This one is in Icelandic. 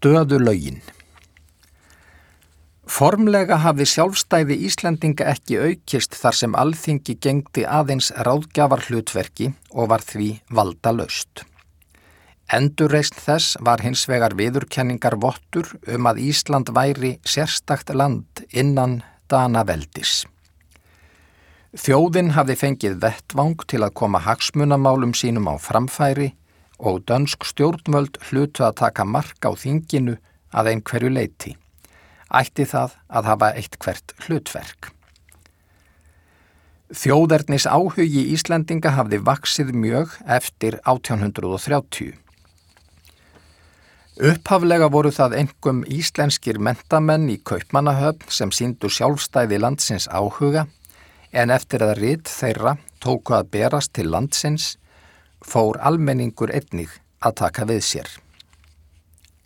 Stöðulögin. Formlega hafði sjálfstæði Íslendinga ekki aukist þar sem Alþingi gegndi aðeins ráðgjafarhlutverki og var því valdalaust. Endurreisn þess var hins vegar viðurkenningarvottur að Ísland væri sérstakt land innan Danaveldis. Þjóðin hafði fengið vettvang til að koma hagsmunamálum sínum á framfæri og dönsk stjórnvöld hlutu að taka mark á þinginu að einhverju leyti. Ætti það að hafa eitthvert hlutverk. Þjóðernis áhugi Íslendinga hafði vaxið mjög eftir 1830. Upphaflega voru það einkum íslenskir menntamenn í Kaupmannahöfn sem sýndu sjálfstæði landsins áhuga, en eftir að rit þeirra tóku að berast til landsins, fór almenningur einnig að taka við sér.